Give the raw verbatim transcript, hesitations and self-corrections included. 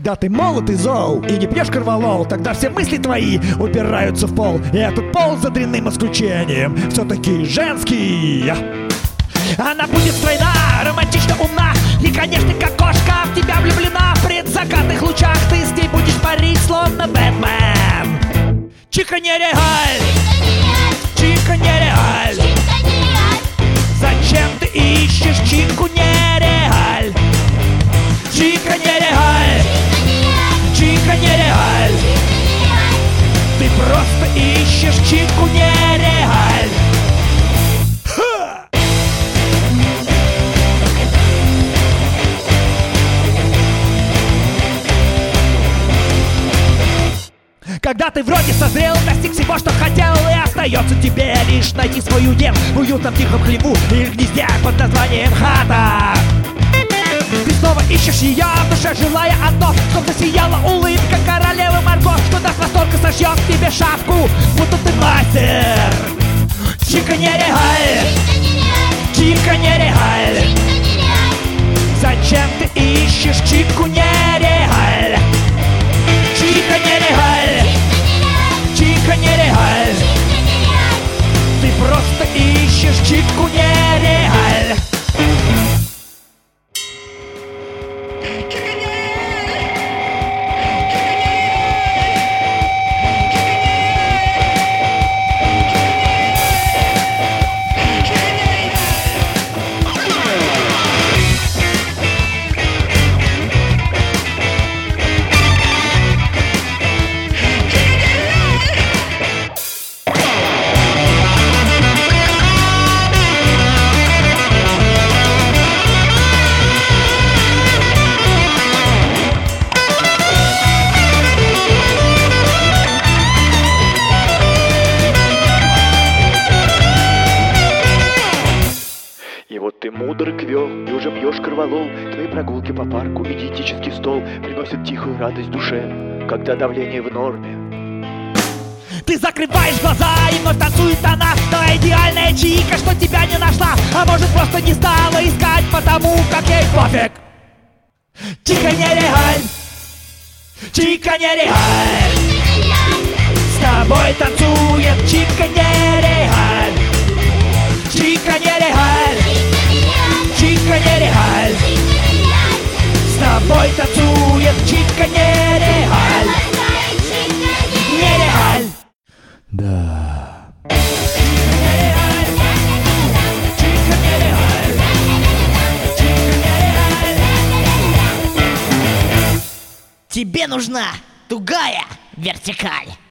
Когда ты молод и зол и не пьешь корвалол, тогда все мысли твои упираются в пол. И этот пол за дрянным исключением все-таки женский. Она будет стройна, романтично умна и, конечно, как кошка в тебя влюблена. В предзакатных лучах ты с ней будешь парить, словно Бэтмен. Чика нереаль, чика нереаль. Зачем ты ищешь чику нереаль? Чика нереаль, чика нереаль. Ты просто ищешь чику нереаль. Когда ты вроде созрел, достиг всего, что хотел, и остается тебе лишь найти свою дем в уютном тихом хлеву или гнезде под названием хата. Ты снова ищешь ее в душе, желая одно, чтоб засияла улыбка королевы Марго, что даст восторг и сошьет тебе шапку, будто ты мастер. Чика нереаль, чика нереаль. Зачем ты ищешь чику нереаль? Чика нереаль, чика нереаль. Ты просто ищешь чику нереаль. И вот ты мудр квел, и уже пьешь корвалол. Твои прогулки по парку и диетический стол приносят тихую радость душе, когда давление в норме. Ты закрываешь глаза, и вновь танцует она, та идеальная чика, что тебя не нашла, а может просто не стала искать, потому как ей пофиг. Чика нереаль, чика нереаль. С тобой танцует чика нереаль. Чика нереаль, чика нереаль. С тобой танцует чика нереаль. Нереаль. Да. Чика нереаль, чика нереаль. Чика нереаль. Тебе нужна тугая вертикаль.